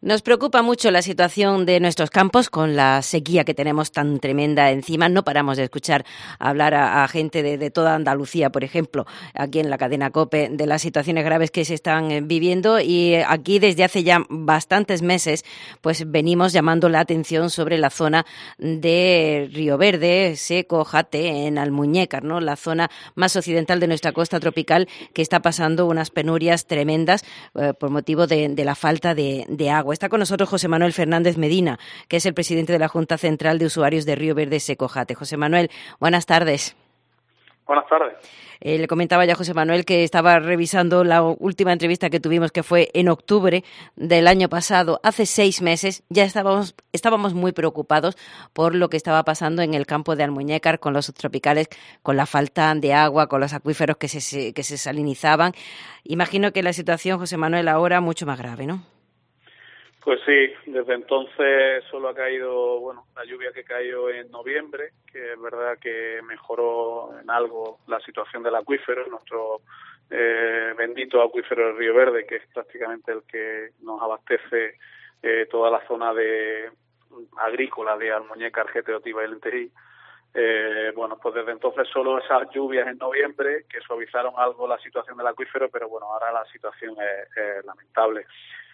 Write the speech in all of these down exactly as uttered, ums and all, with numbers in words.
Nos preocupa mucho la situación de nuestros campos con la sequía que tenemos tan tremenda encima. No paramos de escuchar hablar a, a gente de, de toda Andalucía, por ejemplo, aquí en la cadena COPE, de las situaciones graves que se están eh, viviendo. Y aquí desde hace ya bastantes meses pues venimos llamando la atención sobre la zona de Río Verde, Seco, Jate, en Almuñécar, ¿no? La zona más occidental de nuestra costa tropical, que está pasando unas penurias tremendas eh, por motivo de, de la falta de, de agua. Está con nosotros José Manuel Fernández Medina, que es el presidente de la Junta Central de Usuarios de Río Verde Seco Jate. José Manuel, buenas tardes. Buenas tardes. Eh, le comentaba ya a José Manuel que estaba revisando la última entrevista que tuvimos, que fue en octubre del año pasado. Hace seis meses ya estábamos, estábamos muy preocupados por lo que estaba pasando en el campo de Almuñécar con los subtropicales, con la falta de agua, con los acuíferos que se, que se salinizaban. Imagino que la situación, José Manuel, ahora mucho más grave, ¿no? Pues sí, desde entonces solo ha caído, bueno, la lluvia que cayó en noviembre, que es verdad que mejoró en algo la situación del acuífero, nuestro eh, bendito acuífero del Río Verde, que es prácticamente el que nos abastece eh, toda la zona de agrícola de Almuñécar, Jete, Otiva y Lentejí. Eh, bueno, pues desde entonces solo esas lluvias en noviembre que suavizaron algo la situación del acuífero, pero bueno, ahora la situación es, es lamentable.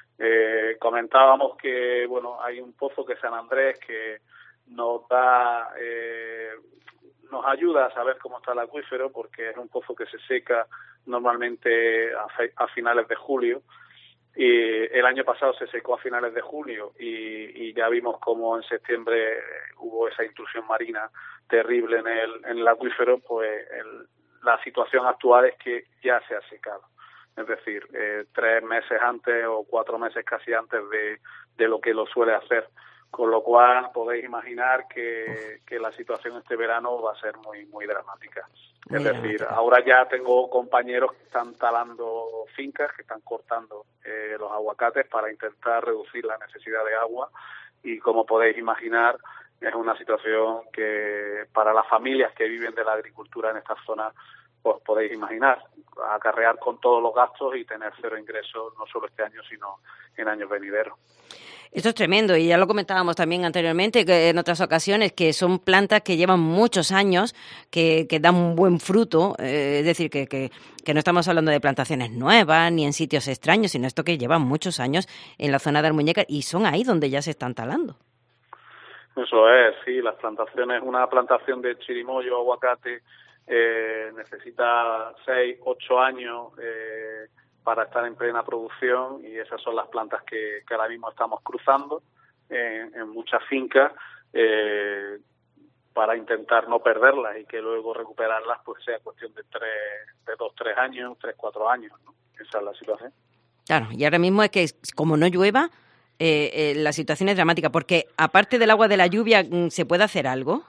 Eh, comentábamos que bueno, hay un pozo que es San Andrés que nos da eh, nos ayuda a saber cómo está el acuífero, porque es un pozo que se seca normalmente a, a finales de julio, y el año pasado se secó a finales de julio y, y ya vimos cómo en septiembre hubo esa intrusión marina terrible en el, en el acuífero. Pues el, la situación actual es que ya se ha secado. Es decir, eh, tres meses antes o cuatro meses casi antes de, de lo que lo suele hacer. Con lo cual podéis imaginar que, que la situación este verano va a ser muy muy dramática. Muy es decir, dramática. Ahora ya tengo compañeros que están talando fincas, que están cortando eh, los aguacates para intentar reducir la necesidad de agua, y como podéis imaginar es una situación que para las familias que viven de la agricultura en esta zona, pues podéis imaginar, acarrear con todos los gastos y tener cero ingresos, no solo este año, sino en años venideros. Esto es tremendo, y ya lo comentábamos también anteriormente, que en otras ocasiones, que son plantas que llevan muchos años, que, que dan un buen fruto, eh, es decir, que, que, que no estamos hablando de plantaciones nuevas ni en sitios extraños, sino esto que llevan muchos años en la zona de Almuñécar, y son ahí donde ya se están talando. Eso es, sí, las plantaciones, una plantación de chirimoyo, aguacate, Eh, necesita seis, ocho años eh, para estar en plena producción, y esas son las plantas que, que ahora mismo estamos cruzando en, en muchas fincas eh, para intentar no perderlas y que luego recuperarlas pues sea cuestión de tres, de dos, tres años, tres, cuatro años, ¿no? Esa es la situación. Claro, y ahora mismo es que como no llueva, eh, eh, la situación es dramática, porque aparte del agua de la lluvia, ¿se puede hacer algo?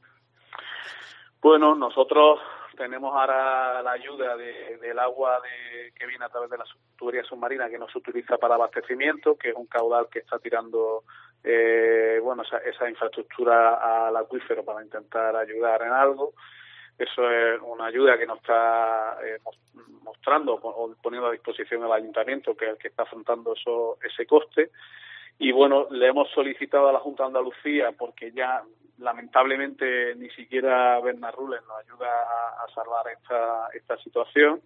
Bueno, nosotros tenemos ahora la ayuda de, del agua de, que viene a través de la tubería submarina, que no se utiliza para abastecimiento, que es un caudal que está tirando eh, bueno esa, esa infraestructura al acuífero para intentar ayudar en algo. Eso es una ayuda que nos está eh, mostrando o poniendo a disposición el ayuntamiento, que es el que está afrontando eso, ese coste. Y bueno, le hemos solicitado a la Junta de Andalucía, porque ya lamentablemente ni siquiera Bernarrules nos ayuda a, a salvar esta, esta situación.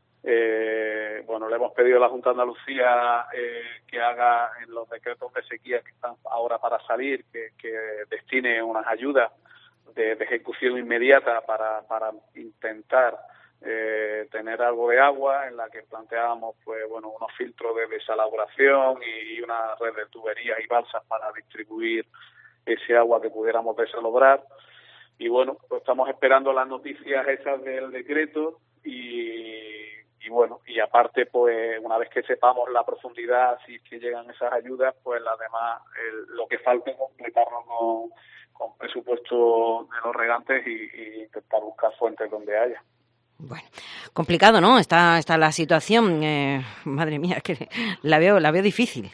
Eh, bueno, le hemos pedido a la Junta de Andalucía eh, que haga en los decretos de sequía que están ahora para salir, que, que destine unas ayudas de, de ejecución inmediata para, para intentar Eh, tener algo de agua, en la que planteábamos pues bueno unos filtros de desalaboración y, y una red de tuberías y balsas para distribuir ese agua que pudiéramos desalobrar. Y bueno, pues estamos esperando las noticias esas del decreto y, y bueno, y aparte pues una vez que sepamos la profundidad, si es que llegan esas ayudas, pues las demás, el, lo que falte completarlo con, con presupuesto de los regantes y, y intentar buscar fuentes donde haya. Bueno, complicado, ¿no? Está, está la situación, eh, madre mía, que la veo, la veo difícil.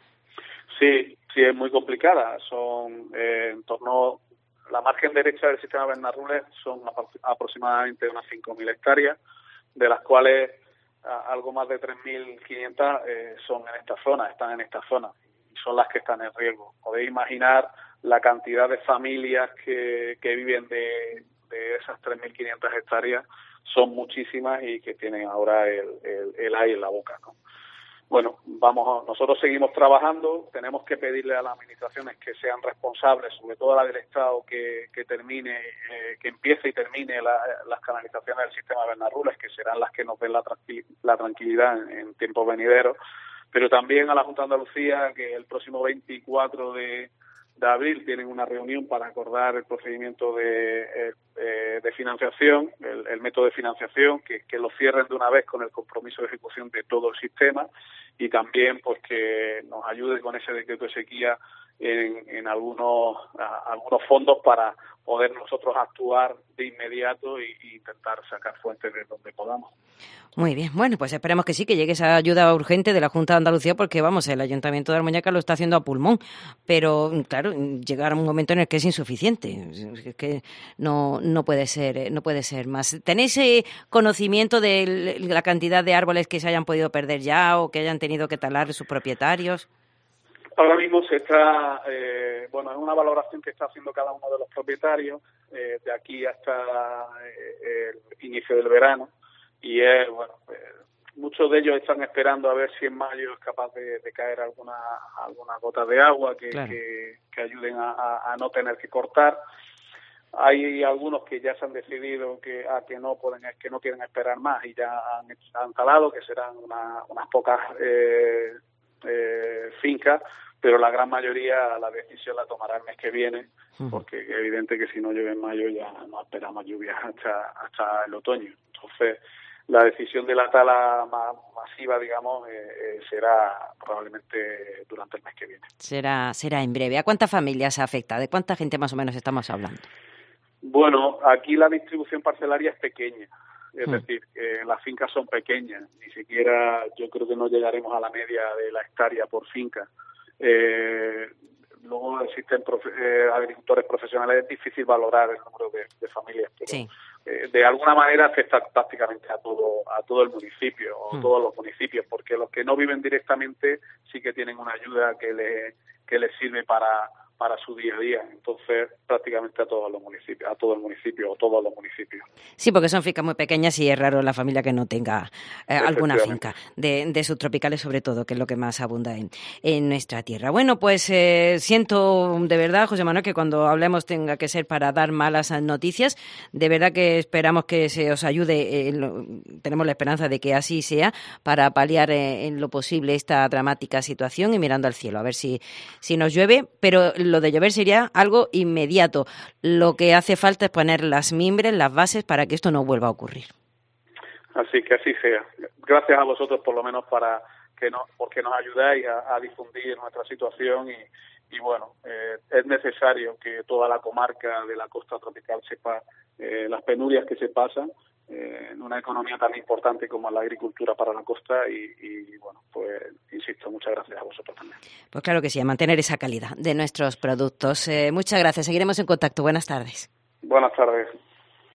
Sí, sí, es muy complicada. Son eh, en torno, la margen derecha del sistema Bernarrules son aproximadamente unas cinco mil hectáreas, de las cuales a, algo más de tres mil quinientas eh, son en esta zona, están en esta zona. son las que están en riesgo. Podéis imaginar la cantidad de familias que, que viven de, de esas tres mil quinientas hectáreas, son muchísimas y que tienen ahora el, el, el aire en la boca, ¿no? Bueno, vamos a, nosotros seguimos trabajando, tenemos que pedirle a las administraciones que sean responsables, sobre todo la del Estado, que, que termine, eh, que empiece y termine la, las canalizaciones del sistema Bernarrules, que serán las que nos den la, tranquil, la tranquilidad en, en tiempos venideros, pero también a la Junta de Andalucía, que el próximo veinticuatro de, de abril tienen una reunión para acordar el procedimiento de, eh, de financiación, el, el método de financiación, que, que lo cierren de una vez con el compromiso de ejecución de todo el sistema, y también pues que nos ayude con ese decreto de sequía en, en algunos a, algunos fondos para poder nosotros actuar de inmediato y, y intentar sacar fuentes de donde podamos. Muy bien, bueno, pues esperemos que sí, que llegue esa ayuda urgente de la Junta de Andalucía, porque vamos, el Ayuntamiento de Almuñécar lo está haciendo a pulmón, pero claro, llegará un momento en el que es insuficiente, es que no no puede ser, no puede ser más. ¿Tenéis eh, conocimiento de la cantidad de árboles que se hayan podido perder ya o que hayan tenido que talar sus propietarios? Ahora mismo se está, eh, bueno, es una valoración que está haciendo cada uno de los propietarios eh, de aquí hasta eh, el inicio del verano. Y es, bueno, eh, muchos de ellos están esperando a ver si en mayo es capaz de, de caer alguna alguna gota de agua que, claro. que, que ayuden a, a, a no tener que cortar. Hay algunos que ya se han decidido que a que no pueden, que no quieren esperar más y ya han, han talado, que serán una, unas pocas eh, eh, fincas, pero la gran mayoría la decisión la tomará el mes que viene, porque es evidente que si no llueve en mayo ya no esperamos lluvias hasta hasta el otoño. Entonces, la decisión de la tala más masiva, digamos, eh, eh, será probablemente durante el mes que viene. Será será en breve. ¿A cuántas familias afecta? ¿De cuánta gente más o menos estamos hablando? Bueno, aquí la distribución parcelaria es pequeña, es hmm. decir, eh, las fincas son pequeñas, ni siquiera yo creo que no llegaremos a la media de la hectárea por finca. Eh, luego existen profe eh, agricultores profesionales, es difícil valorar el número de, de familias, pero sí. eh, de alguna manera afecta prácticamente a todo a todo el municipio o hmm. todos los municipios, porque los que no viven directamente sí que tienen una ayuda que le que les sirve para para su día a día, entonces prácticamente a todos los municipios, a todo el municipio o todos los municipios. Sí, porque son fincas muy pequeñas y es raro la familia que no tenga eh, alguna finca, de, de subtropicales sobre todo, que es lo que más abunda en, en nuestra tierra. Bueno, pues eh, siento de verdad, José Manuel, que cuando hablemos tenga que ser para dar malas noticias. De verdad que esperamos que se os ayude, eh, lo, tenemos la esperanza de que así sea, para paliar eh, en lo posible esta dramática situación y mirando al cielo, a ver si, si nos llueve, pero lo de llover sería algo inmediato. Lo que hace falta es poner las mimbres, las bases, para que esto no vuelva a ocurrir. Así que así sea. Gracias a vosotros, por lo menos, para que no, porque nos ayudáis a, a difundir nuestra situación y, y bueno, eh, es necesario que toda la comarca de la costa tropical sepa eh, las penurias que se pasan eh, en una economía tan importante como la agricultura para la costa y, y bueno, pues insisto, muchas gracias a vosotros también. Pues claro que sí, a mantener esa calidad de nuestros productos. Eh, muchas gracias, seguiremos en contacto. Buenas tardes. Buenas tardes.